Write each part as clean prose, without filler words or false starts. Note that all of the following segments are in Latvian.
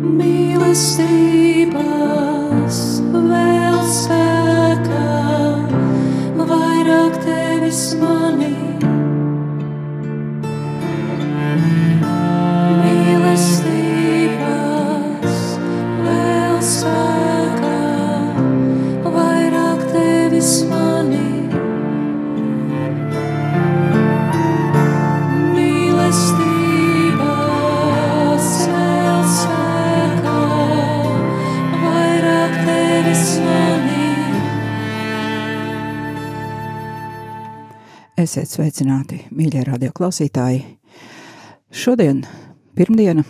Mīlestības vēl spēkā, vairāk tevis manī. Mīlestības vēl spēkā, vairāk tevis manī. Mīlestības vēl spēkā, vairāk tevis manī. Esiet sveicināti, mīļie radioklausītāji. Šodien, pirmdiena,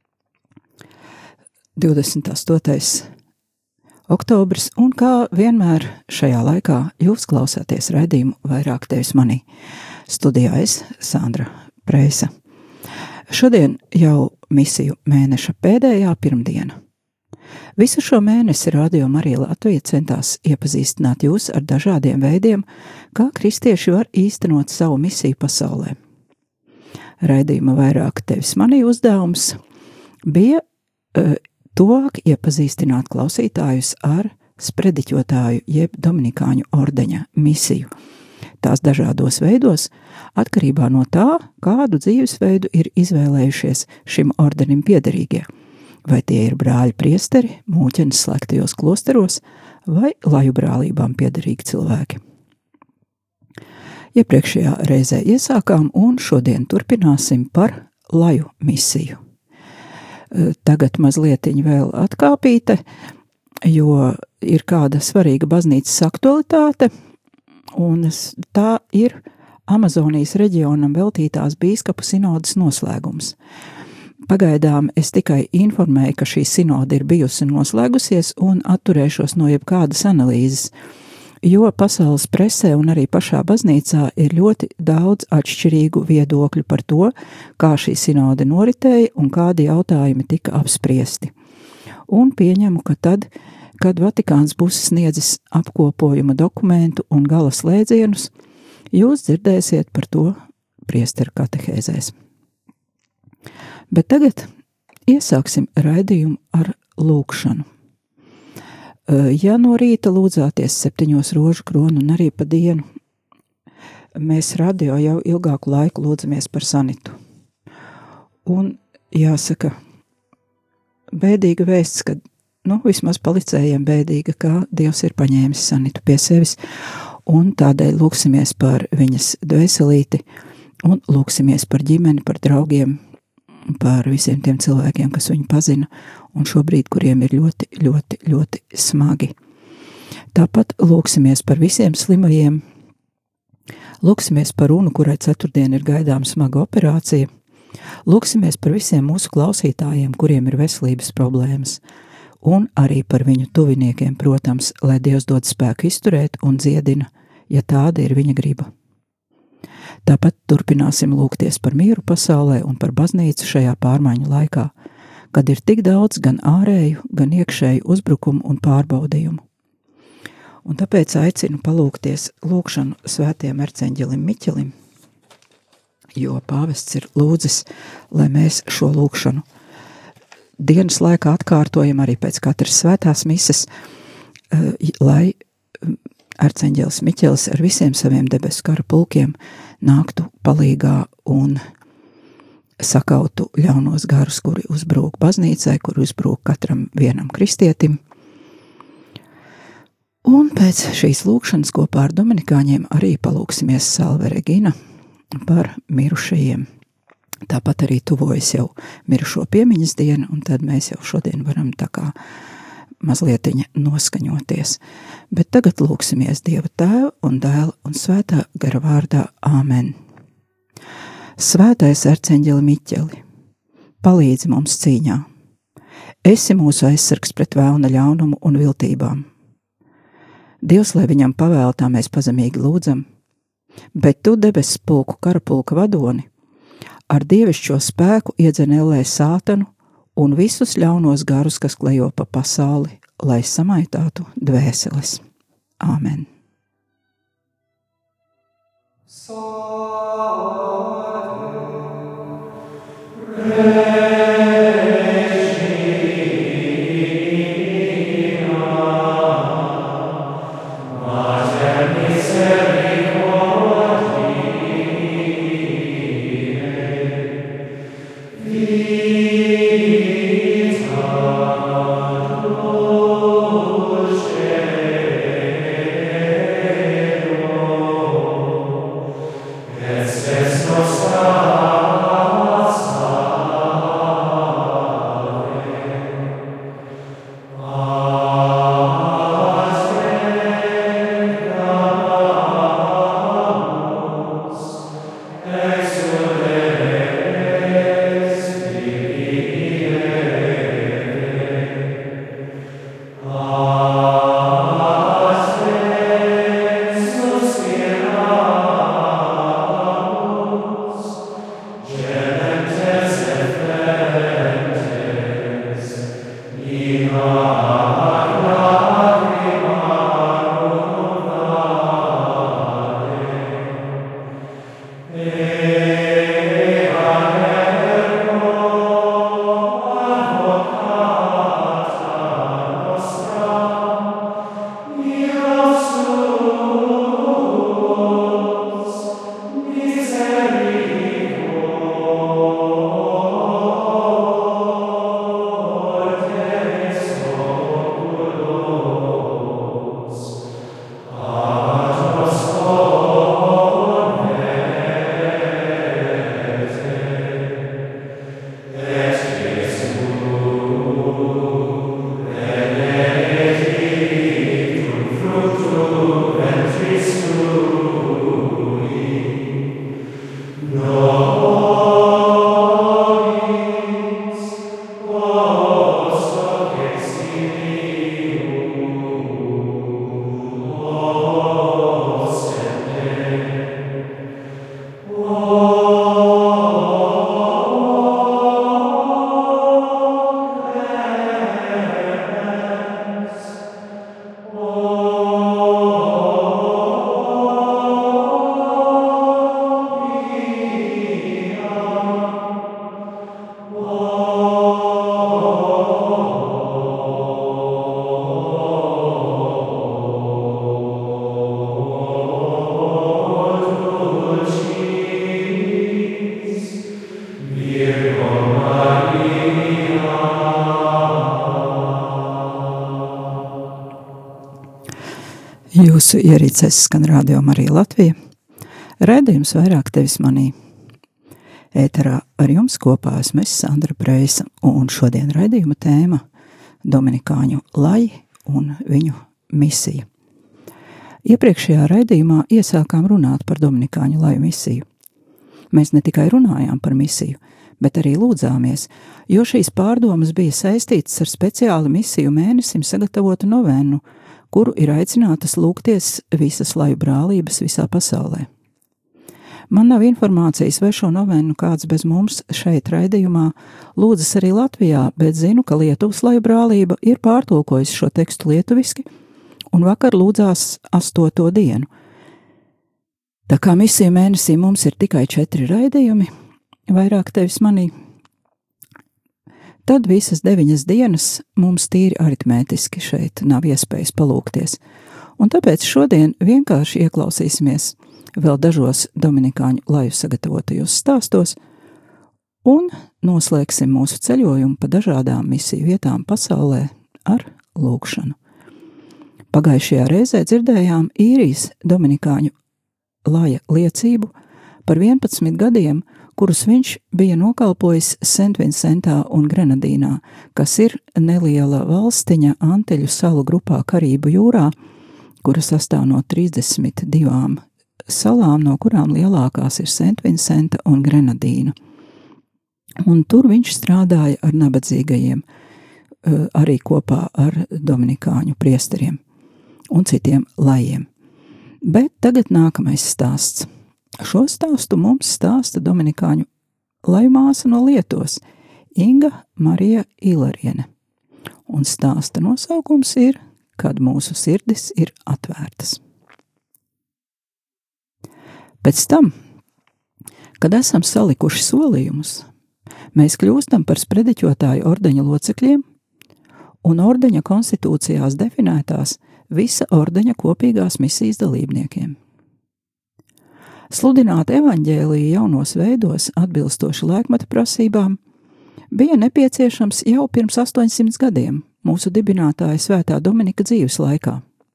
28. oktobris, un kā vienmēr šajā laikā jūs klausāties raidījumu Vairāk tevis manī. Studijā es, Sandra Preisa. Šodien jau misiju mēneša pēdējā pirmdiena. Visu šo mēnesi Radio Marija Latvija centās iepazīstināt jūs ar dažādiem veidiem, kā kristieši var īstenot savu misiju pasaulē. Raidījuma Vairāk tevis manī uzdevums bija tuvāk iepazīstināt klausītājus ar sprediķotāju jeb dominikāņu ordeņa misiju. Tās dažādos veidos, atkarībā no tā, kādu dzīvesveidu ir izvēlējušies šim ordenim piederīgie. Vai tie ir brāļi priesteri, mūķenes slēgtajos klosteros vai laju brālībām piederīgi cilvēki. Iepriekšējā reizē iesākām un šodien turpināsim par laju misiju. Tagad mazlietiņ vēl atkāpīte, jo ir kāda svarīga baznīcas aktualitāte, un tā ir Amazonijas reģionam veltītās bīskapu sinodas noslēgums. Pagaidām es tikai informēju, ka šī sinoda ir bijusi noslēgusies un atturēšos no jebkādas analīzes, jo pasaules presē un arī pašā baznīcā ir ļoti daudz atšķirīgu viedokļu par to, kā šī sinode noritēja un kādi jautājumi tika apspriesti. Un pieņemu, ka tad, kad Vatikāns būs sniedzis apkopojuma dokumentu un gala slēdzienus, jūs dzirdēsiet par to priesteru katehēzēs. Bet tagad iesāksim raidījumu ar lūkšanu. Ja no rīta lūdzāties 7 rožu kronu un arī pa dienu, mēs radio jau ilgāku laiku lūdzamies par sanitu. Un jāsaka, bēdīga vēsts, ka, vismaz policējiem bēdīga, kā Dievs ir paņēmis sanitu pie sevis, un tādēļ lūksimies par viņas dvēselīti, un lūksimies par ģimeni, par draugiem, par visiem tiem cilvēkiem, kas viņu pazina, un šobrīd, kuriem ir ļoti, ļoti, ļoti smagi. Tāpat lūksimies par visiem slimajiem, lūksimies par Unu, kurai ceturtdien ir gaidām smaga operācija, lūksimies par visiem mūsu klausītājiem, kuriem ir veselības problēmas, un arī par viņu tuviniekiem, protams, lai Dievs dod spēku izturēt un dziedina, ja tāda ir viņa griba. Tāpat turpināsim lūgties par mieru pasaulē un par baznīcu šajā pārmaiņu laikā, kad ir tik daudz gan ārēju, gan iekšēju uzbrukumu un pārbaudījumu. Un tāpēc aicinu palūgties lūgšanu svētajam arcēņģelim Miķelim, jo pāvests ir lūdzis, lai mēs šo lūgšanu dienas laikā atkārtojam arī pēc katras svētās mises, lai arcēņģelis Miķelis ar visiem saviem debesu kara pulkiem nāktu palīgā un sakautu ļaunos garus, kuri uzbrūk baznīcai, kuri uzbrūk katram vienam kristietim. Un pēc šīs lūkšanas kopā ar dominikāņiem arī palūksimies Salve Regina par mirušajiem. Tāpat arī tuvojas jau mirušo piemiņas diena, un tad mēs jau šodien varam tā kā mazlietiņa noskaņoties. Bet tagad lūksimies Dieva Tēva un Dēla un Svētā gara vārdā. Āmen. Svētais arcēņģeli Miķeli, palīdzi mums cīņā. Esi mūsu aizsargs pret vēlna ļaunumu un viltībām. Dievs, lai viņam pavēl, tā mēs pazemīgi lūdzam, bet tu debesu pulku karapulka vadoni, ar dievišķo spēku iedzen ellē sātanu un visus ļaunos garus, kas klejo pa pasauli, lai samaitātu dvēseles. Āmen. Jūsu ierīces skan Radio Marija Latvija. Raidījums Vairāk tevis manī. Ēterā ar jums kopā esmu Sandra Preisa, un šodien raidījuma tēma Dominikāņu laji un viņu misija. Iepriekšējā raidījumā iesākām runāt par Dominikāņu laju misiju. Mēs ne tikai runājām par misiju, bet arī lūdzāmies, jo šīs pārdomas bija saistītas ar speciāli misiju mēnesim sagatavotu novennu, kuru ir aicinātas lūgties visas laju brālības visā pasaulē. Man nav informācijas, vai šo novennu kāds bez mums šeit raidījumā lūdzas arī Latvijā, bet zinu, ka Lietuvas laju brālība ir pārtulkojusi šo tekstu lietuviski un vakar lūdzās 8. dienu. Tā kā misiju mēnesī mums ir tikai 4 raidījumi, vairāk tevis manī, tad visas 9 dienas mums tīri aritmētiski šeit nav iespējas palūgties, un tāpēc šodien vienkārši ieklausīsimies vēl dažos Dominikāņu laju sagatavotajos stāstos un noslēgsim mūsu ceļojumu pa dažādām misiju vietām pasaulē ar lūgšanu. Pagājušajā reizē dzirdējām īrijas Dominikāņu laja liecību par 11 gadiem, kurus viņš bija nokalpojis Sentvincentā un Grenadīnā, kas ir neliela valstiņa Antiļu salu grupā Karību jūrā, kura sastāv no 32 salām, no kurām lielākās ir Sentvincenta un Grenadīna. Un tur viņš strādāja ar nabadzīgajiem, arī kopā ar dominikāņu priesteriem un citiem lajiem. Bet tagad nākamais stāsts. Šo stāstu mums stāsta dominikāņu laju māsa no Lietuvas, Inga Marija Ilariene. Un stāsta nosaukums ir, kad mūsu sirdis ir atvērtas. Pēc tam, kad esam salikuši solījumus, mēs kļūstam par sprediķotāju ordeņa locekļiem un ordeņa konstitūcijās definētās visa ordeņa kopīgās misijas dalībniekiem. Sludināt evaņģēliju jaunos veidos atbilstoši laikmeta prasībām bija nepieciešams jau pirms 800 gadiem mūsu dibinātāja Svētā Dominika dzīves laikā.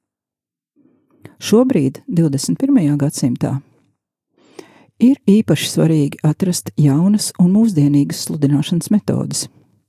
Šobrīd, 21. gadsimtā, ir īpaši svarīgi atrast jaunas un mūsdienīgas sludināšanas metodes.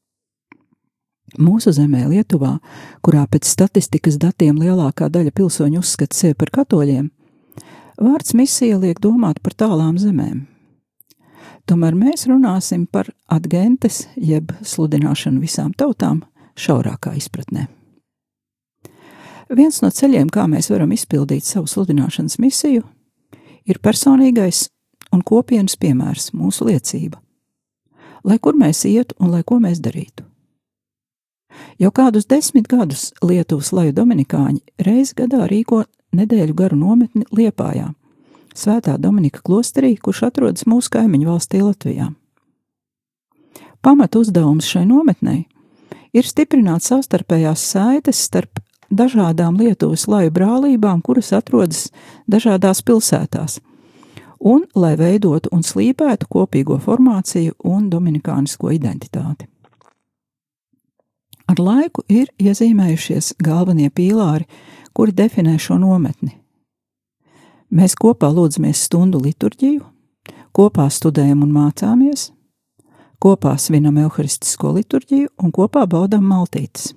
Mūsu zemē Lietuvā, kurā pēc statistikas datiem lielākā daļa pilsoņu uzskata sevi par katoļiem, vārds misija liek domāt par tālām zemēm. Tomēr mēs runāsim par adgentes, jeb sludināšanu visām tautām, šaurākā izpratnē. Viens no ceļiem, kā mēs varam izpildīt savu sludināšanas misiju, ir personīgais un kopienas piemērs, mūsu liecība. Lai kur mēs ietu un lai ko mēs darītu. Jau kādus 10 gadus Lietuvas laju dominikāņi reizi gadā rīko nedēļu garu nometni Liepājā, Svētā Dominika klosterī, kurš atrodas mūsu kaimiņu valstī Latvijā. Pamat uzdevums šai nometnei ir stiprināt savstarpējās saites starp dažādām Lietuvas laju brālībām, kuras atrodas dažādās pilsētās, un lai veidotu un slīpētu kopīgo formāciju un dominikānisko identitāti. Ar laiku ir iezīmējušies galvenie pīlāri, kuri definē šo nometni. Mēs kopā lūdzamies stundu liturģiju, kopā studējam un mācāmies, kopā svinam euharistisko liturģiju un kopā baudām maltītes.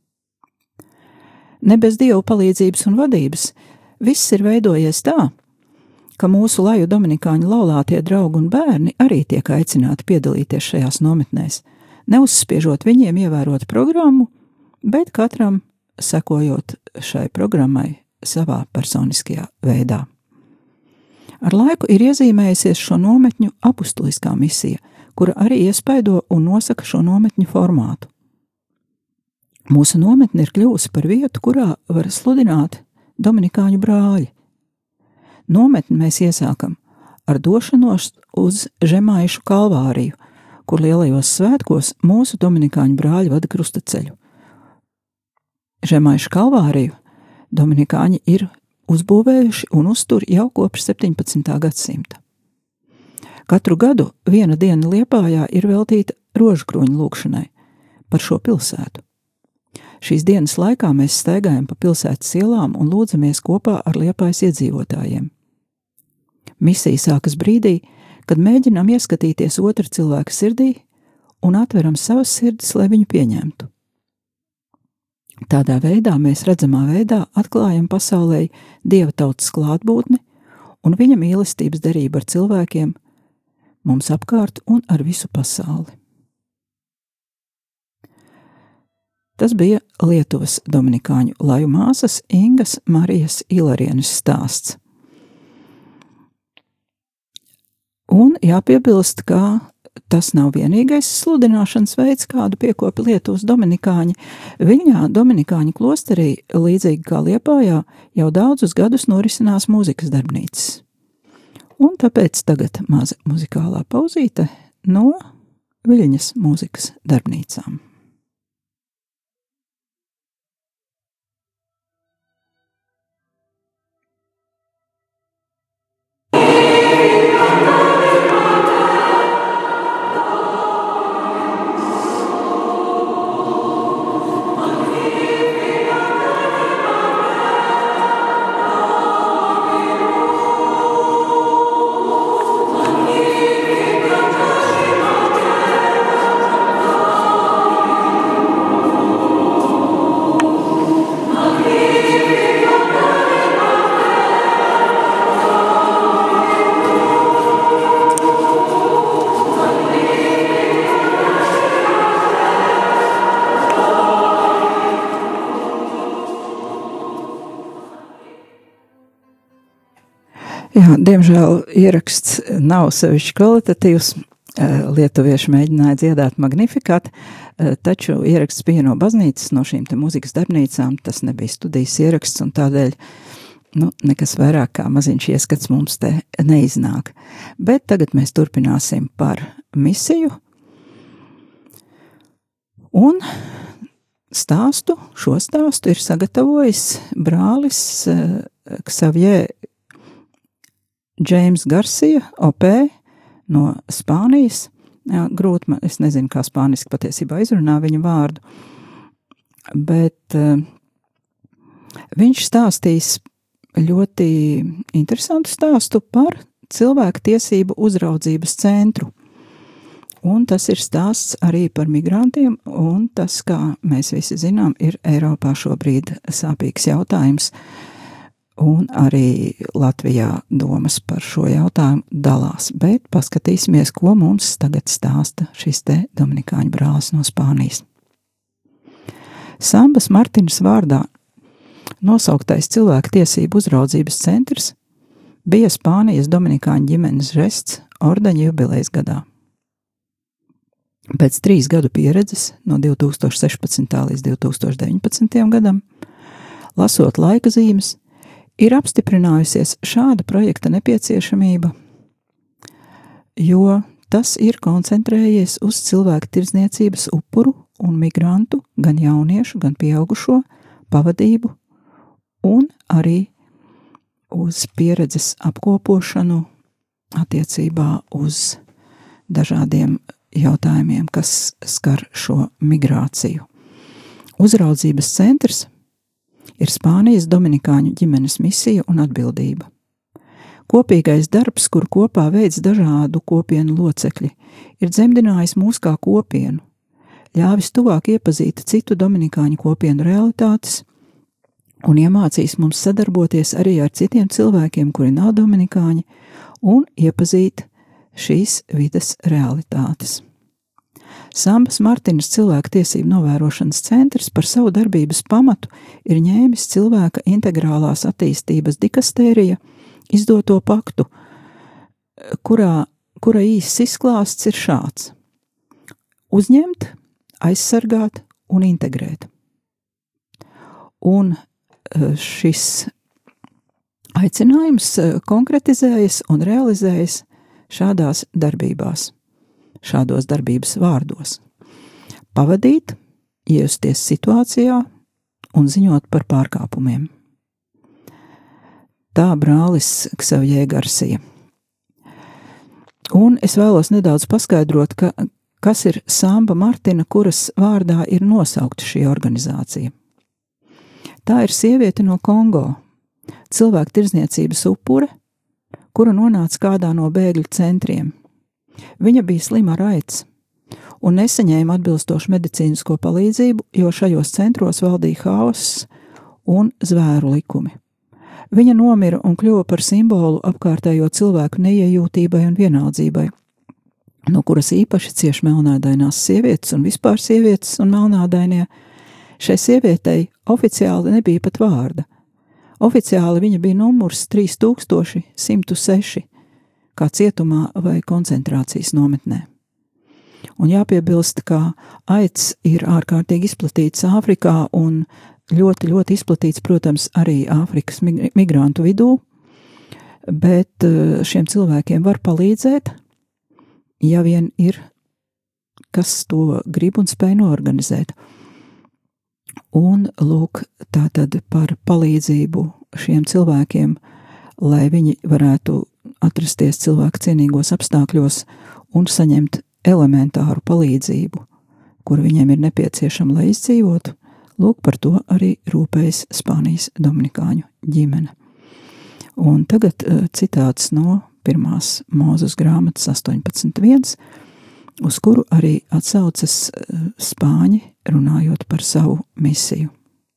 Ne bez Dievu palīdzības un vadības viss ir veidojies tā, ka mūsu laju dominikāņu laulātie draugi un bērni arī tiek aicināti piedalīties šajās nometnēs, neuzspiežot viņiem ievērot programmu, bet katram sekojot šai programmai savā personiskajā veidā. Ar laiku ir iezīmējusies šo nometņu apustuliskā misija, kura arī iespaido un nosaka šo nometņu formātu. Mūsu nometne ir kļuvusi par vietu, kurā var sludināt dominikāņu brāļi. Nometni mēs iesākam ar došanos uz Žemaišu Kalvāriju, kur lielajos svētkos mūsu dominikāņu brāļi vada krustaceļu. Žemaišu Kalvāriju dominikāņi ir uzbūvējuši un uztur jau kopš 17. gadsimta. Katru gadu viena diena Liepājā ir veltīta rožkroņu lūgšanai par šo pilsētu. Šīs dienas laikā mēs staigājam pa pilsētas ielām un lūdzamies kopā ar Liepājas iedzīvotājiem. Misija sākas brīdī, kad mēģinām ieskatīties otra cilvēka sirdī un atveram savas sirdis, lai viņu pieņemtu. Tādā veidā mēs redzamā veidā atklājam pasaulē Dieva tautas klātbūtni un viņa mīlestības derību ar cilvēkiem, mums apkārt un ar visu pasauli. Tas bija Lietuvas dominikāņu laju māsas Ingas Marijas Ilarienes stāsts. Un jāpiebilst, ka tas nav vienīgais sludināšanas veids, kādu piekopa Lietuvas dominikāņi. Viņā dominikāņu klosterī, līdzīgi kā Liepājā, jau daudzus gadus norisinās mūzikas darbnīcas. Un tāpēc tagad maza muzikālā pauzīte no Viļņas mūzikas darbnīcām. Jā, diemžēl ieraksts nav sevišķi kvalitatīvs. Lietuvieši mēģināja dziedāt Magnificat, taču ieraksts bija no baznīcas, no šīm te mūzikas darbnīcām. Tas nebija studijas ieraksts, un tādēļ nekas vairāk kā maziņš ieskats mums te neiznāk. Bet tagad mēs turpināsim par misiju. Un šo stāstu ir sagatavojis brālis Xavier James Garcia, OP, no Spānijas. Jā, grūti, es nezinu, kā spāniski patiesībā izrunā viņa vārdu, bet viņš stāstīs ļoti interesantu stāstu par cilvēku tiesību uzraudzības centru. Un tas ir stāsts arī par migrantiem, un tas, kā mēs visi zinām, ir Eiropā šobrīd sāpīgs jautājums. Un arī Latvijā domas par šo jautājumu dalās, bet paskatīsimies, ko mums tagad stāsta šis te dominikāņu brālis no Spānijas. Sambas Martinas vārdā nosauktais cilvēku tiesību uzraudzības centrs bija Spānijas dominikāņu ģimenes žests ordeņa jubilejas gadā. Pēc 3 gadu pieredzes no 2016. līdz 2019. gadam, lasot laika zīmes, ir apstiprinājusies šāda projekta nepieciešamība, jo tas ir koncentrējies uz cilvēku tirdzniecības upuru un migrantu, gan jauniešu, gan pieaugušo pavadību un arī uz pieredzes apkopošanu attiecībā uz dažādiem jautājumiem, kas skar šo migrāciju. Uzraudzības centrs ir Spānijas dominikāņu ģimenes misija un atbildība. Kopīgais darbs, kur kopā veids dažādu kopienu locekļi, ir dzemdinājis mūs kā kopienu, ļāvis tuvāk iepazīt citu dominikāņu kopienu realitātes un iemācījis mums sadarboties arī ar citiem cilvēkiem, kuri nav dominikāņi, un iepazīt šīs vides realitātes. Sambas Martinas cilvēku tiesību novērošanas centrs par savu darbības pamatu ir ņēmis cilvēka integrālās attīstības dikastērija izdoto paktu, kura īsts izklāsts ir šāds: uzņemt, aizsargāt un integrēt. Un šis aicinājums konkretizējas un realizējas šādās darbībās, šādos darbības vārdos: pavadīt, iejusties situācijā un ziņot par pārkāpumiem. Tā brālis Xavier Garcia. Un es vēlos nedaudz paskaidrot, kas ir Samba Martina, kuras vārdā ir nosaukta šī organizācija. Tā ir sieviete no Kongo, cilvēku tirdzniecības upure, kura nonāca kādā no bēgļu centriem. Viņa bija slima ar aids un nesaņēma atbilstošu medicīnisko palīdzību, jo šajos centros valdīja haoss un zvēru likumi. Viņa nomira un kļuva par simbolu apkārtējo cilvēku neiejūtībai un vienaldzībai, no kuras īpaši cieši melnādainās sievietes un vispār sievietes un melnādainie. Šai sievietei oficiāli nebija pat vārda. Oficiāli viņa bija numurs 3106, kā cietumā vai koncentrācijas nometnē. Un jāpiebilst, ka aids ir ārkārtīgi izplatīts Āfrikā un ļoti, ļoti izplatīts, protams, arī Āfrikas migrantu vidū, bet šiem cilvēkiem var palīdzēt, ja vien ir, kas to grib un spēj noorganizēt. Un lūk, tātad par palīdzību šiem cilvēkiem, lai viņi varētu atrasties cilvēku cienīgos apstākļos un saņemt elementāru palīdzību, kur viņiem ir nepieciešama, lai izdzīvotu. Lūk, par to arī rūpējas Spānijas dominikāņu ģimene. Un tagad citāts no 1. Mūzes grāmatas 18.1, uz kuru arī atsaucas spāņi, runājot par savu misiju.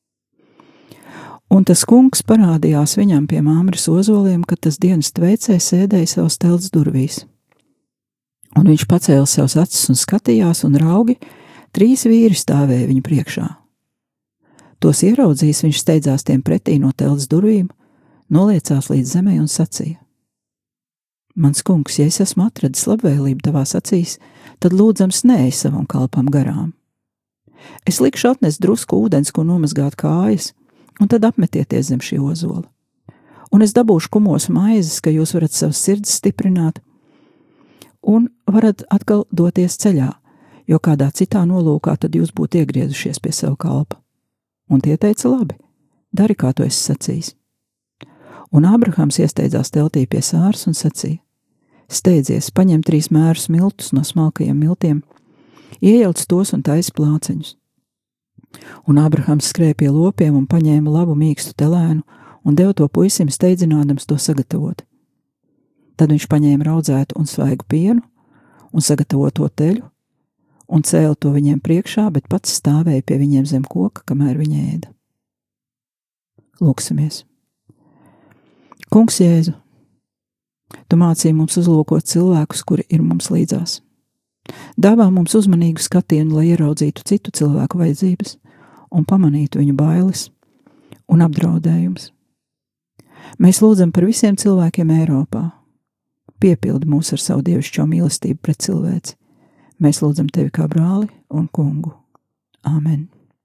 Un tas kungs parādījās viņam pie Mamres ozoliem, kad tas dienas veicē sēdēja savas telts durvīs. Un viņš pacēla savus acis un skatījās, un raugi 3 vīri stāvēja viņu priekšā. Tos ieraudzījis, viņš steidzās tiem pretī no telts durvīm, noliecās līdz zemē un sacīja: Mans kungs, ja es esmu atradis labvēlību tavās acīs, tad lūdzams neej savam kalpam garām. Es likšu atnest drusku ūdens, ko nomazgāt kājas, un tad apmetieties zem šī ozola. Un es dabūšu kumos maizes, ka jūs varat savas sirds stiprināt, un varat atkal doties ceļā, jo kādā citā nolūkā tad jūs būtu iegriezušies pie sava kalpa. Un tie teica: labi, dari, kā tu esi sacījis. Un Ābrahams iesteidzās teltī pie sāras un sacīja: Steidzies, paņem 3 mērus miltus no smalkajiem miltiem, iejauc tos un taisi plāceņus. Un Ābrahams skrēja pie lopiem un paņēma labu mīkstu telēnu un deva to puisim, steidzinādams to sagatavot. Tad viņš paņēma raudzētu un svaigu pienu un sagatavoto teļu un cēla to viņiem priekšā, bet pats stāvēja pie viņiem zem koka, kamēr viņi ēda. Lūksimies. Kungs Jēzu, tu mācīji mums uzlūkot cilvēkus, kuri ir mums līdzās. Dāvā mums uzmanīgu skatienu, lai ieraudzītu citu cilvēku vajadzības un pamanītu viņu bailes un apdraudējumus. Mēs lūdzam par visiem cilvēkiem Eiropā. Piepildi mūs ar savu dievišķo mīlestību pret cilvēci. Mēs lūdzam tevi kā brāli un kungu. Āmen.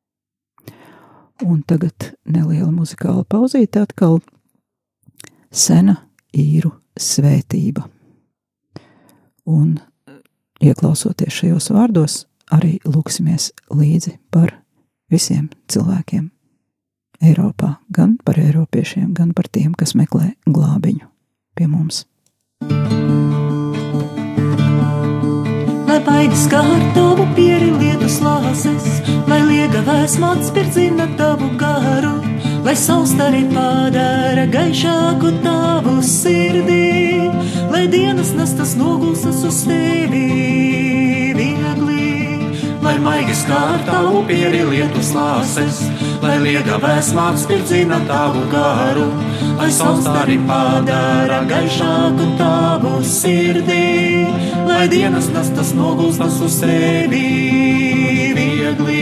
Un tagad neliela muzikāla pauzīte atkal. Sena īru svētība. Un ieklausoties šajos vārdos, arī lūksimies līdzi par visiem cilvēkiem Eiropā, gan par eiropiešiem, gan par tiem, kas meklē glābiņu pie mums. Lai paigas kār tavu pieri lietus lāses, lai liega vēsma atspirdzina tavu garu, lai saustari padara gaišāku tavu sirdī, lai dienas nastas nogulsas uz tevi viegli. Lai maigas kār tavu pieri lietus lāses, lai liega vēsma atspirdzina tavu garu, lai saustari padara gaišāku tavu sirdī, lai dienas nastas nogulstas uz tevi viegli.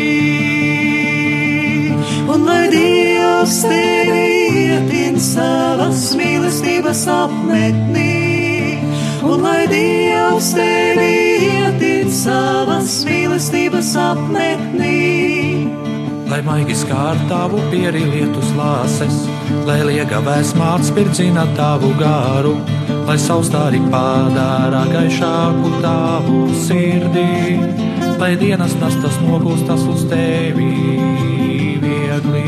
Un lai Dievs tevi ietin savas mīlestības apmetnī, un lai Dievs tevi ietin savas mīlestības apmetnī. Lai maigi skār tavu pieri lietus lāses, lai liega vēsma atspirdzina tavu garu, lai saustāri padara gaišāku tavu sirdī, lai dienas nastas nogulstas uz tevi viegli.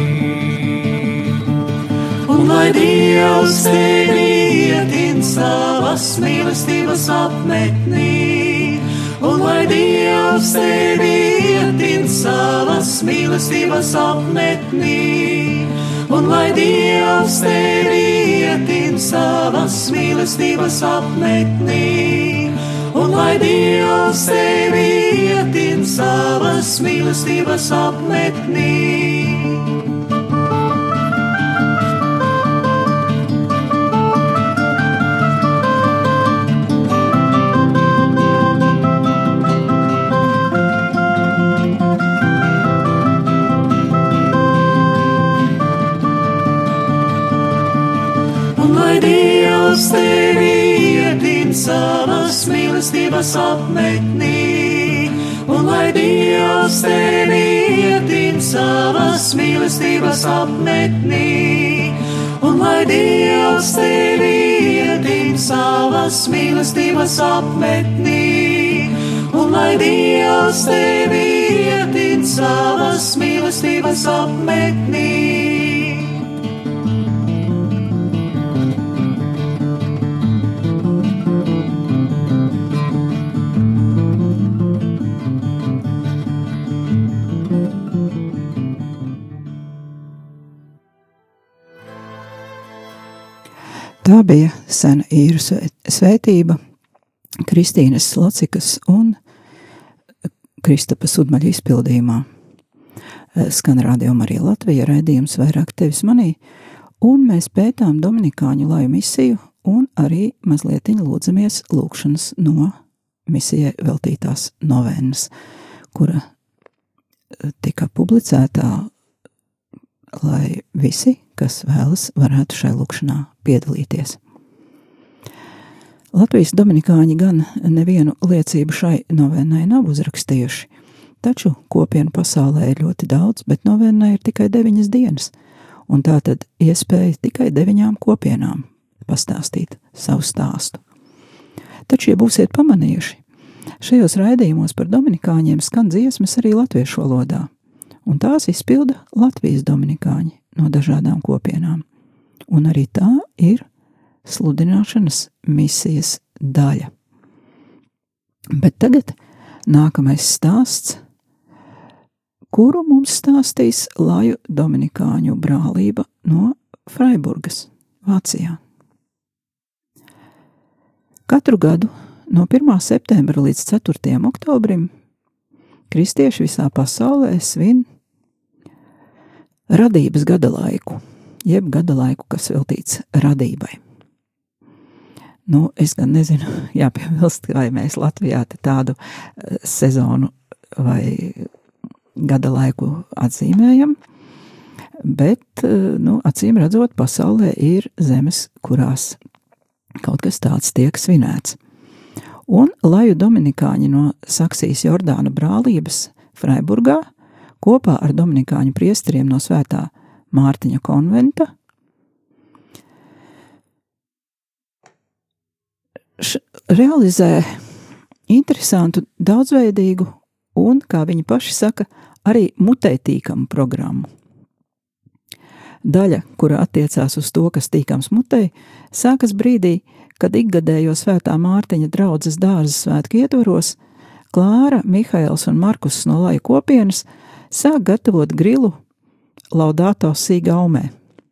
Un lai Dievs tevi ietin savas mīlestības apmetnī, un lai Dievs tevi ietin savas mīlestības apmetnī, un lai Dievs tevi ietin savas mīlestības apmetnī, un lai Dievs tevi ietin savas mīlestības apmetnī. Lai Dievs tevi ietin savas mīlestības apmetnī, un lai Dievs tevi ietin savas mīlestības apmetnī, un lai Dievs tevi ietin savas mīlestības apmetnī, un lai Dievs tevi ietin savas mīlestības apmetnī. Tā bija sena īru svētība Kristīnes Locikas un Kristapa Sudmaļa izpildījumā. Skan Radio Marija Latvija, raidījums Vairāk tevis manī, un mēs pētām Dominikāņu laju misiju un arī mazlietiņ lūdzamies lūkšanas no misijai veltītās novēnas, kura tika publicētā, lai visi, kas vēlas, varētu šai lūkšanā piedalīties. Latvijas dominikāņi gan nevienu liecību šai novēnai nav uzrakstījuši, taču kopienu pasaulē ir ļoti daudz, bet novēnai ir tikai 9 dienas, un tā tad iespēja tikai 9 kopienām pastāstīt savu stāstu. Taču, ja būsiet pamanījuši, šajos raidījumos par dominikāņiem skan dziesmas arī latviešu valodā, un tās izpilda Latvijas dominikāņi no dažādām kopienām. Un arī tā ir sludināšanas misijas daļa. Bet tagad nākamais stāsts, kuru mums stāstīs laju dominikāņu brālība no Freiburgas, Vācijā. Katru gadu no 1. septembra līdz 4. oktobrim kristieši visā pasaulē svin radības gada laiku, jeb gada laiku, kas veltīts radībai. Nu, es gan nezinu, jāpiebilst, vai mēs Latvijā tādu sezonu vai gada laiku atzīmējam, bet, acīm redzot, pasaulē ir zemes, kurās kaut kas tāds tiek svinēts. Un laju dominikāņi no Saksijas Jordāna brālības Freiburgā kopā ar dominikāņu priesteriem no Svētā Mārtiņa konventa realizē interesantu, daudzveidīgu un, kā viņi paši saka, arī mutē tīkamu programmu. Daļa, kura attiecās uz to, kas tīkams mutei, sākas brīdī, kad ikgadējo Svētā Mārtiņa draudzes dārza svētku ietvaros Klāra, Mihails un Markus no laju kopienas sāk gatavot grilu Laudato Si gaumē.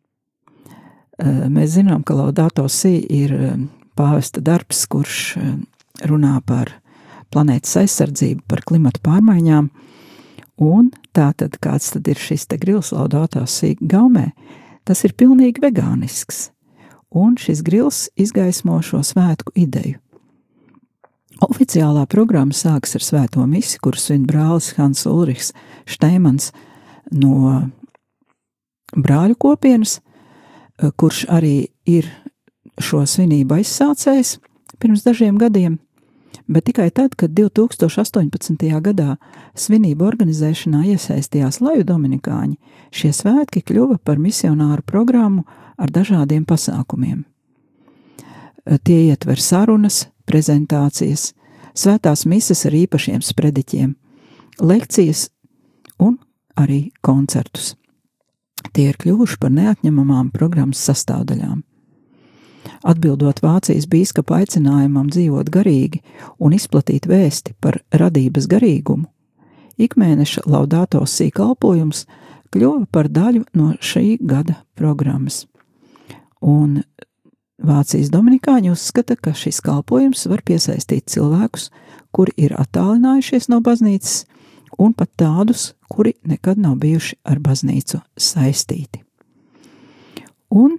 Mēs zinām, ka Laudato Si ir pāvesta darbs, kurš runā par planētas aizsardzību, par klimatu pārmaiņām, un tātad kāds tad ir šis te grils Laudato Si gaumē? Tas ir pilnīgi vegānisks, un šis grils izgaismo šo svētku ideju. Oficiālā programma sākas ar svēto misi, kuru svin brālis Hans Ulrichs Šteimans no brāļu kopienas, kurš arī ir šo svinību aizsācējs pirms dažiem gadiem, bet tikai tad, kad 2018. gadā svinību organizēšanā iesaistījās laju dominikāņi, šie svētki kļuva par misionāru programmu ar dažādiem pasākumiem. Tie ietver sarunas, prezentācijas, svētās mises ar īpašiem sprediķiem, lekcijas un arī koncertus. Tie ir kļuvuši par neatņemamām programmas sastāvdaļām. Atbildot Vācijas bīskapa aicinājumam dzīvot garīgi un izplatīt vēsti par radības garīgumu, ikmēneša Laudato Si kalpojums kļuva par daļu no šī gada programmas. Un Vācijas dominikāņi uzskata, ka šis kalpojums var piesaistīt cilvēkus, kuri ir attālinājušies no baznīcas, un pat tādus, kuri nekad nav bijuši ar baznīcu saistīti. Un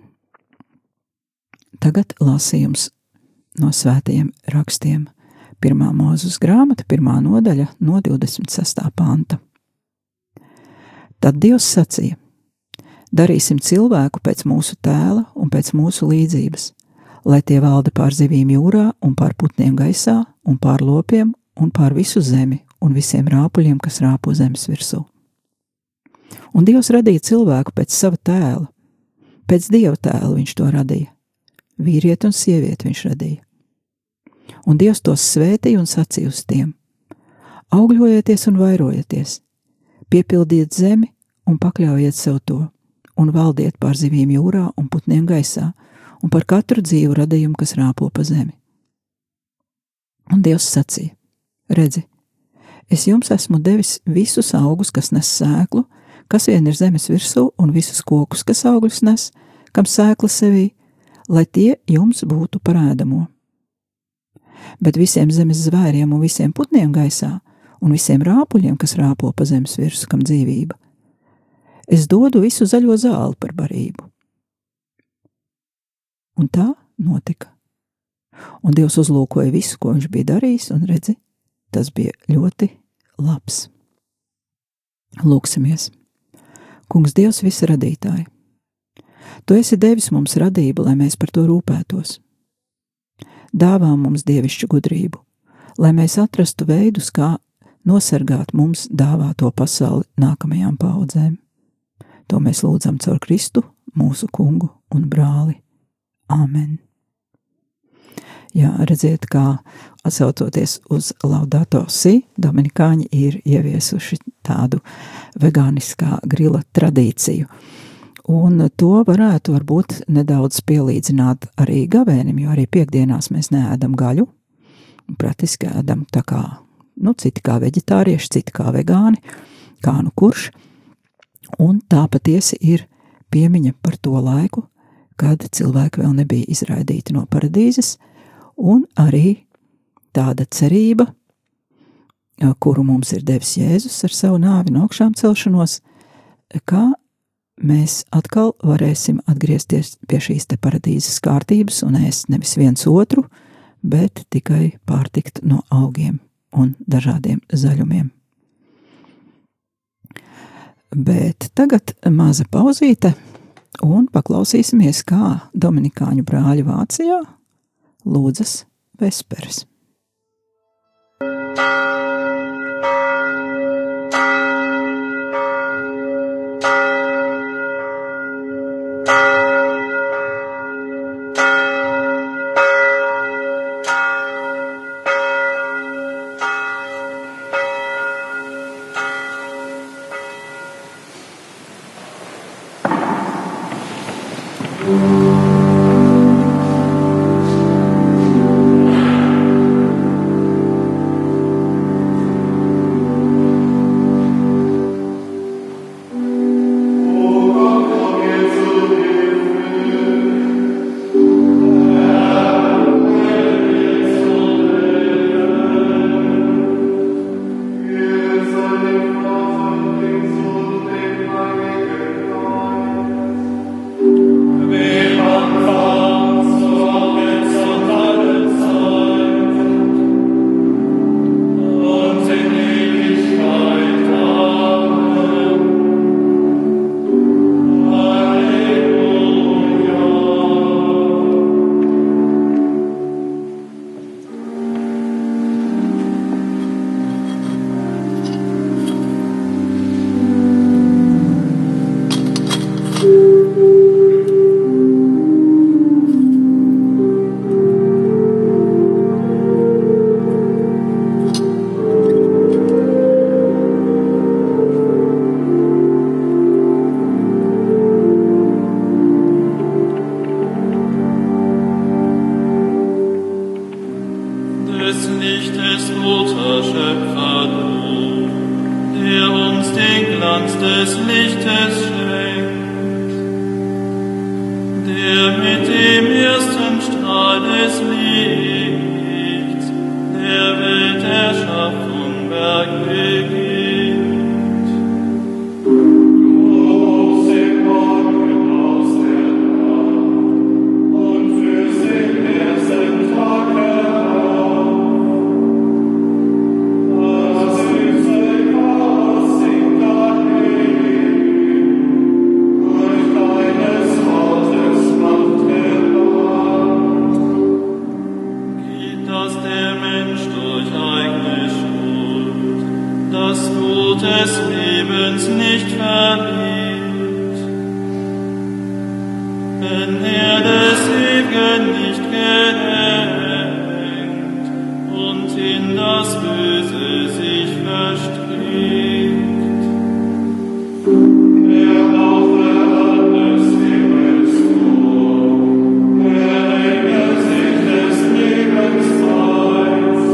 tagad lasījums no svētajiem rakstiem. 1. Mūzes grāmata, 1. nodaļa no 26. panta. Tad Dievs sacīja: darīsim cilvēku pēc mūsu tēla un pēc mūsu līdzības, lai tie valda pār zivīm jūrā un pār putniem gaisā un pār lopiem un pār visu zemi un visiem rāpuļiem, kas rāpo zemes virsū. Un Dievs radīja cilvēku pēc sava tēla, pēc Dieva tēla viņš to radīja. Vīrieti un sievieti viņš radīja. Un Dievs tos svētīja un sacīja uz tiem: augļojieties un vairojieties, piepildiet zemi un pakļaujiet sev to, un valdiet pār zivīm jūrā un putniem gaisā, un par katru dzīvu radījumu, kas rāpo pa zemi. Un Dievs sacīja: redzi, es jums esmu devis visus augus, kas nes sēklu, kas vien ir zemes virsū, un visus kokus, kas augļus nes, kam sēkla sevī, lai tie jums būtu par ēdamo. Bet visiem zemes zvēriem un visiem putniem gaisā, un visiem rāpuļiem, kas rāpo pa zemes virsmu, kam dzīvība, es dodu visu zaļo zāli par barību. Un tā notika. Un Dievs uzlūkoja visu, ko viņš bija darījis, un redzi, tas bija ļoti labs. Lūksimies. Kungs Dievs visa radītāji, tu esi devis mums radību, lai mēs par to rūpētos. Dāvā mums dievišķu gudrību, lai mēs atrastu veidus, kā nosargāt mums dāvāto pasauli nākamajām paudzēm. To mēs lūdzam caur Kristu, mūsu kungu un brāli. Āmen. Jā, redziet, kā atsaucoties uz Laudato Si, dominikāņi ir ieviesuši tādu vegāniskā grila tradīciju. Un to varētu varbūt nedaudz pielīdzināt arī gavēnim, jo arī piekdienās mēs neēdam gaļu. Praktiski ēdam tā kā, citi kā veģetārieši, citi kā vegāni, kā nu kurš. Un tā patiesi ir piemiņa par to laiku, kad cilvēki vēl nebija izraidīti no paradīzes, un arī tāda cerība, kuru mums ir devis Jēzus ar savu nāvi un augšām celšanos, kā mēs atkal varēsim atgriezties pie šīs te paradīzes kārtības un ēst nevis viens otru, bet tikai pārtikt no augiem un dažādiem zaļumiem. Bet tagad maza pauzīte un paklausīsimies, kā dominikāņu brāļi Vācijā lūdzas vesperes. Amen. Friedens schenkt, der mit dem ersten Strahl des Lichts der Welterschaffung Berg beginnt. Des Lebens nicht verliert, wenn des Ewigen nicht gedenkt und in das Böse sich verstrickt. Der Aufwärter des Himmels Thron, der im Gesicht des Lebens weiß,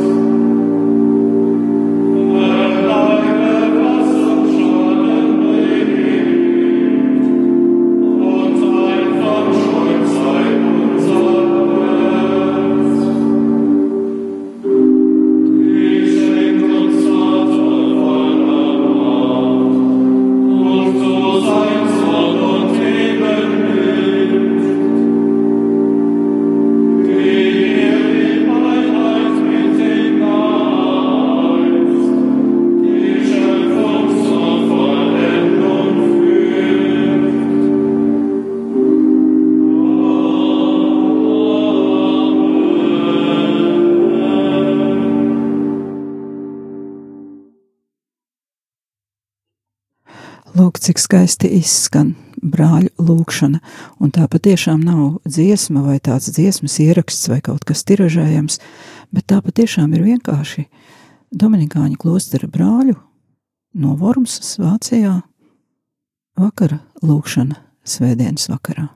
Lūk, cik skaisti izskan brāļu lūkšana, un tā patiešām nav dziesma vai tāds dziesmas ieraksts vai kaut kas tiražējams, bet tā patiešām ir vienkārši Dominikāņu klostera brāļu no Vormsas, Vācijā, vakara lūkšana svētdienas vakarā.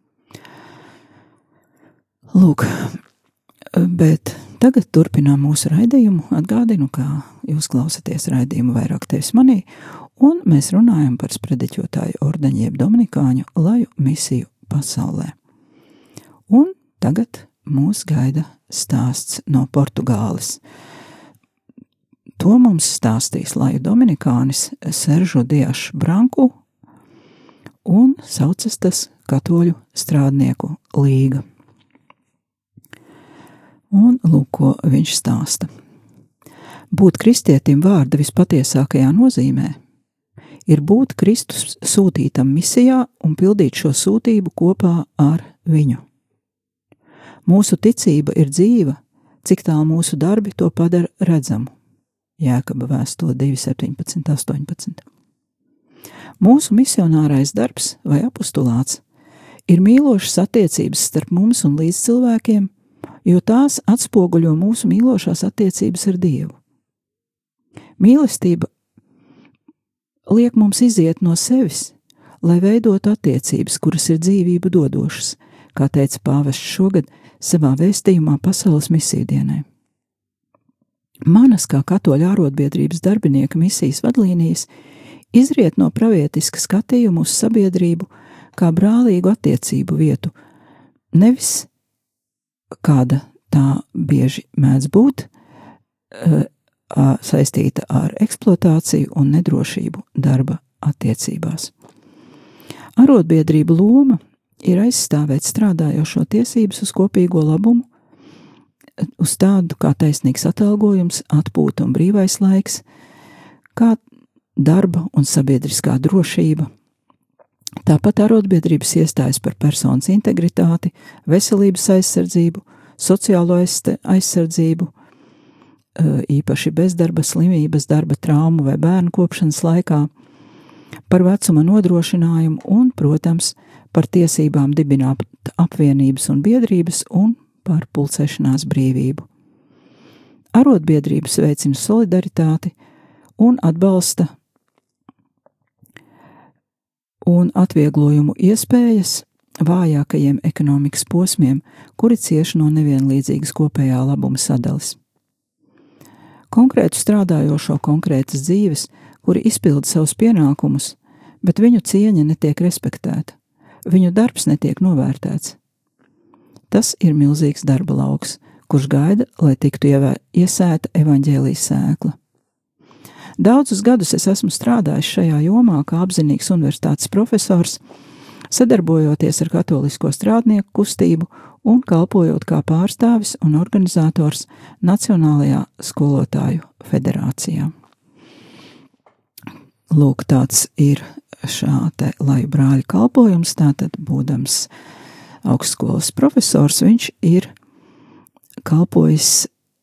Lūk, bet tagad turpinām mūsu raidījumu. Atgādinu, kā jūs klausaties raidījumu Vairāk tevis manī, un mēs runājam par sprediķotāju ordeņu jeb dominikāņu laju misiju pasaulē. Un tagad mūs gaida stāsts no Portugāles. To mums stāstīs laju dominikānis Seržu Diašs Branku, un saucas tas Katoļu strādnieku līga. Un lūk, ko viņš stāsta. Būt kristietim vārda vispatiesākajā nozīmē ir būt Kristus sūtītam misijā un pildīt šo sūtību kopā ar viņu. Mūsu ticība ir dzīva, cik tālu mūsu darbi to padara redzamu. Jēkaba vēstule 2:17-18. Mūsu misionārais darbs vai apostulāts ir mīlošas attiecības starp mums un līdzcilvēkiem, jo tās atspoguļo mūsu mīlošās attiecības ar Dievu. Mīlestība liek mums iziet no sevis, lai veidotu attiecības, kuras ir dzīvību dodošas, kā teica pāvests šogad savā vēstījumā pasaules misiju dienai. Manas kā katoļu ārotbiedrības darbinieka misijas vadlīnijas izriet no pravietiska skatījuma uz sabiedrību kā brālīgu attiecību vietu, nevis kāda tā bieži mēdz būt, saistīta ar eksploatāciju un nedrošību darba attiecībās. Arotbiedrību loma ir aizstāvēt strādājošo tiesības uz kopīgo labumu, uz tādu kā taisnīgs atalgojums, atpūta un brīvais laiks, kā darba un sabiedriskā drošība. Tāpat arotbiedrības iestājas par personas integritāti, veselības aizsardzību, sociālo aizsardzību, īpaši bezdarba, slimības, darba traumu vai bērnu kopšanas laikā, par vecuma nodrošinājumu un, protams, par tiesībām dibināt apvienības un biedrības un par pulcēšanās brīvību. Arotbiedrības veicina solidaritāti un atbalsta un atvieglojumu iespējas vājākajiem ekonomikas posmiem, kuri cieši no nevienlīdzīgas kopējā labuma sadalas. Konkrētu strādājošo konkrētas dzīves, kuri izpilda savus pienākumus, bet viņu cieņa netiek respektēta, viņu darbs netiek novērtēts. Tas ir milzīgs darba lauks, kurš gaida, lai tiktu iesēta evaņģēlijas sēkla. Daudzus gadus es esmu strādājis šajā jomā kā apzinīgs universitātes profesors, sadarbojoties ar katolisko strādnieku kustību un kalpojot kā pārstāvis un organizators Nacionālajā skolotāju federācijā. Lūk, tāds ir šā te Laju brāļa kalpojums, tātad būdams augstskolas profesors, viņš ir kalpojis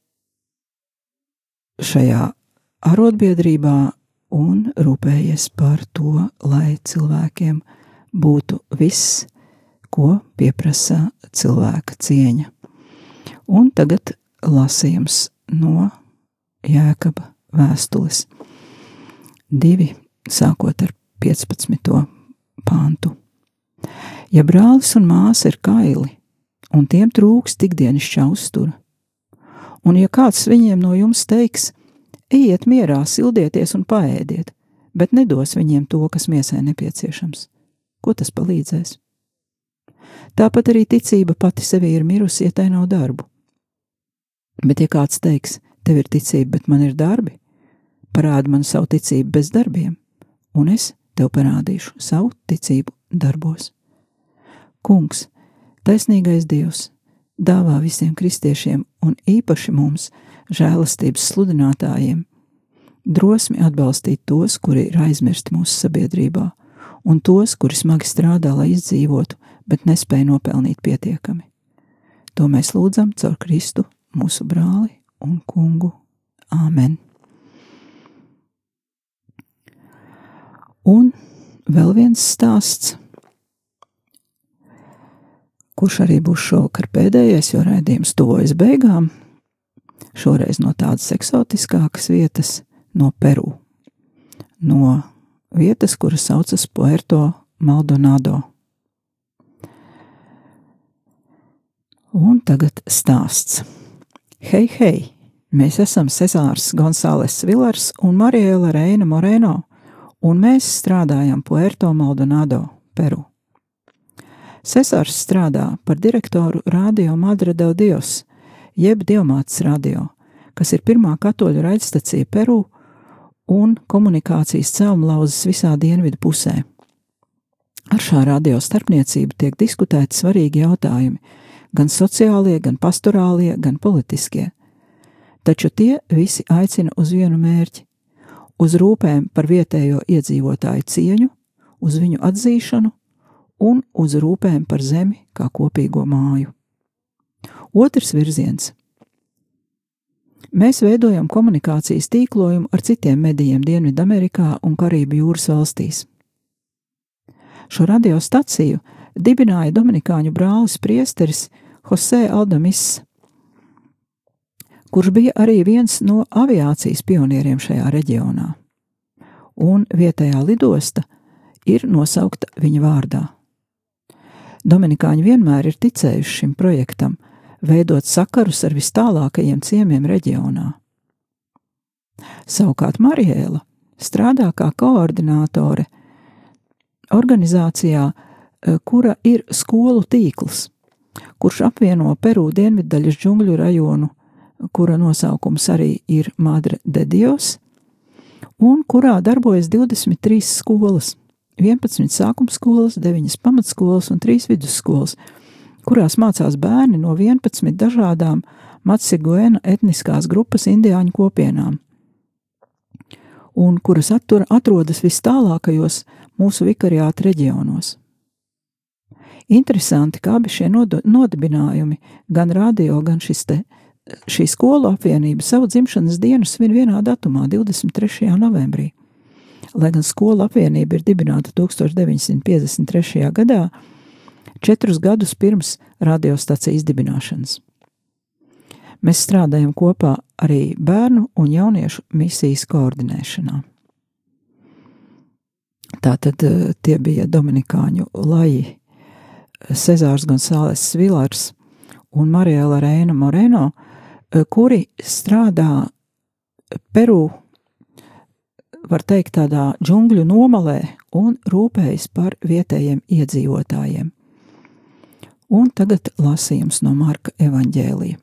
šajā arotbiedrībā un rūpējies par to, lai cilvēkiem būtu viss, ko pieprasa cilvēka cieņa. Un tagad lasījums no Jēkaba vēstules 2, sākot ar 15. pāntu. Ja brālis un māsa ir kaili, un tiem trūks ikdienišķā uztura, un ja kāds viņiem no jums teiks, ejiet mierā, sildieties un paēdiet, bet nedos viņiem to, kas miesai nepieciešams, ko tas palīdzēs? Tāpat arī ticība pati sevi ir mirusi, ja tai nav darbu. Bet ja kāds teiks, tev ir ticība, bet man ir darbi, parādi man savu ticību bez darbiem, un es tev parādīšu savu ticību darbos. Kungs, taisnīgais Dievs, dāvā visiem kristiešiem un īpaši mums, žēlastības sludinātājiem, drosmi atbalstīt tos, kuri ir aizmirsti mūsu sabiedrībā, un tos, kuri smagi strādā, lai izdzīvotu, bet nespēja nopelnīt pietiekami. To mēs lūdzam caur Kristu, mūsu brāli un kungu. Āmen. Un vēl viens stāsts, kurš arī būs šovakar pēdējais, jo raidījums tuvojas beigām, šoreiz no tādas eksotiskākas vietas, no Peru, no vietas, kura saucas Puerto Maldonado. Un tagad stāsts. Hei, hei! Mēs esam Cesārs Gonzales Vilars un Mariela Reina Moreno, un mēs strādājam Puerto Maldonado, Peru. Cesārs strādā par direktoru Radio Madre del Dios, jeb Dievmātes radio, kas ir pirmā katoļu raidstacija Peru un komunikācijas celmlauzes visā dienvidu pusē. Ar šā radio starpniecību tiek diskutēti svarīgi jautājumi, gan sociālie, gan pastorālie, gan politiskie. Taču tie visi aicina uz vienu mērķi – uz rūpēm par vietējo iedzīvotāju cieņu, uz viņu atzīšanu un uz rūpēm par zemi kā kopīgo māju. Otrs virziens. Mēs veidojam komunikācijas tīklojumu ar citiem medijiem Dienvidamerikā un Karību jūras valstīs. Šo radiostaciju dibināja dominikāņu brālis priesteris José Aldamis, kurš bija arī viens no aviācijas pionieriem šajā reģionā, un vietējā lidosta ir nosaukta viņa vārdā. Dominikāņi vienmēr ir ticējuši šim projektam, veidot sakarus ar vistālākajiem ciemiem reģionā. Savukārt Mariela strādā kā koordinātore organizācijā, kura ir skolu tīkls, kurš apvieno Peru dienviddaļas džungļu rajonu, kura nosaukums arī ir Madre de Dios, un kurā darbojas 23 skolas, 11 sākumskolas, 9 pamatskolas un 3 vidusskolas, kurās mācās bērni no 11 dažādām Matsiguena etniskās grupas indiāņu kopienām, un kuras atrodas vistālākajos mūsu vikariāta reģionos. Interesanti, ka abi šie nodibinājumi, gan radio, gan šī skolu apvienība savu dzimšanas dienu svin vienā datumā, 23. novembrī. Lai gan skolu apvienība ir dibināta 1953. gadā, 4 gadus pirms radiostacijas dibināšanas. Mēs strādājam kopā arī bērnu un jauniešu misijas koordinēšanā. Tātad tie bija dominikāņu laji Cesārs Gonzales Vilars un Mariela Reina Moreno, kuri strādā Peru var teikt, tādā džungļu nomalē un rūpējas par vietējiem iedzīvotājiem. Un tagad lasījums no Marka evaņģēlija.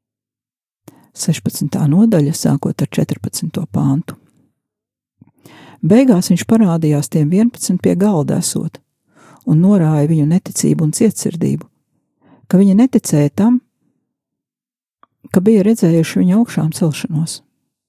16. nodaļa, sākot ar 14. pāntu. Beigās viņš parādījās tiem 11 pie galda esot un norāja viņu neticību un cietsirdību, ka viņi neticēja tam, ka bija redzējuši viņa augšām celšanos.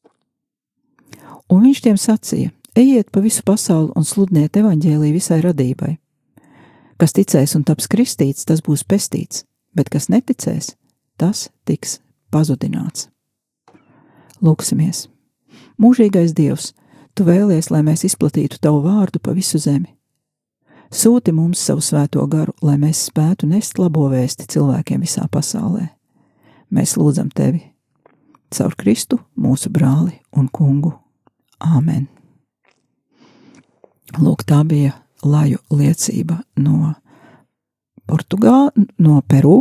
Un viņš tiem sacīja: ejiet pa visu pasauli un sludiniet evaņģēliju visai radībai. Kas ticēs un taps kristīts, tas būs pestīts, bet kas neticēs, tas tiks pazudināts. Lūksimies. Mūžīgais Dievs, Tu vēlies, lai mēs izplatītu Tavu vārdu pa visu zemi. Sūti mums savu svēto garu, lai mēs spētu nest labo vēsti cilvēkiem visā pasaulē. Mēs lūdzam Tevi caur Kristu, mūsu brāli un kungu. Āmen. Lūk, tā bija laju liecība no Peru,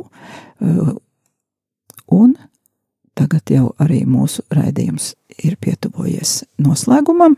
un tagad jau arī mūsu raidījums ir pietuvojies noslēgumam.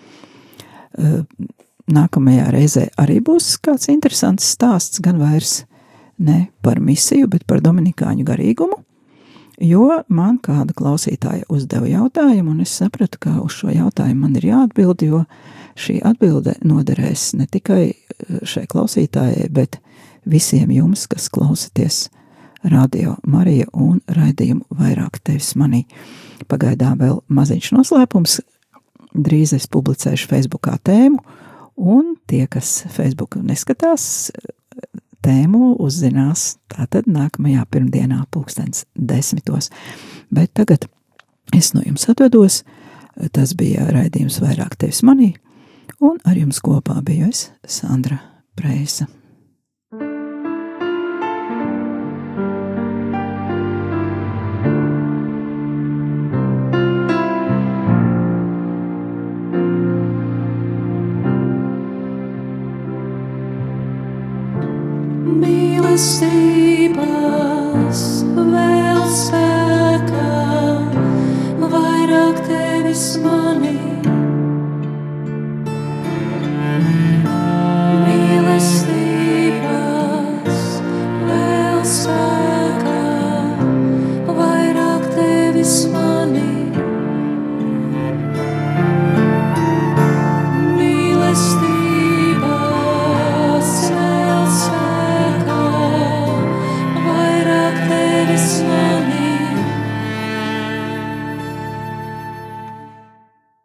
Nākamajā reizē arī būs kāds interesants stāsts, gan vairs ne par misiju, bet par dominikāņu garīgumu, jo man kāda klausītāja uzdeva jautājumu, un es sapratu, ka uz šo jautājumu man ir jāatbild, jo šī atbilde noderēs ne tikai šai klausītājai, bet visiem jums, kas klausaties Radio Marija un raidījumu Vairāk tevis manī. Pagaidām vēl maziņš noslēpums. Drīz es publicēšu Facebookā tēmu, un tie, kas Facebooku neskatās, tēmu uzzinās tātad nākamajā pirmdienā 10:00. Bet tagad es no jums atvedos. Tas bija raidījums Vairāk tevis manī, un ar jums kopā biju es, Sandra Preisa. Mīlestības vēl spēj.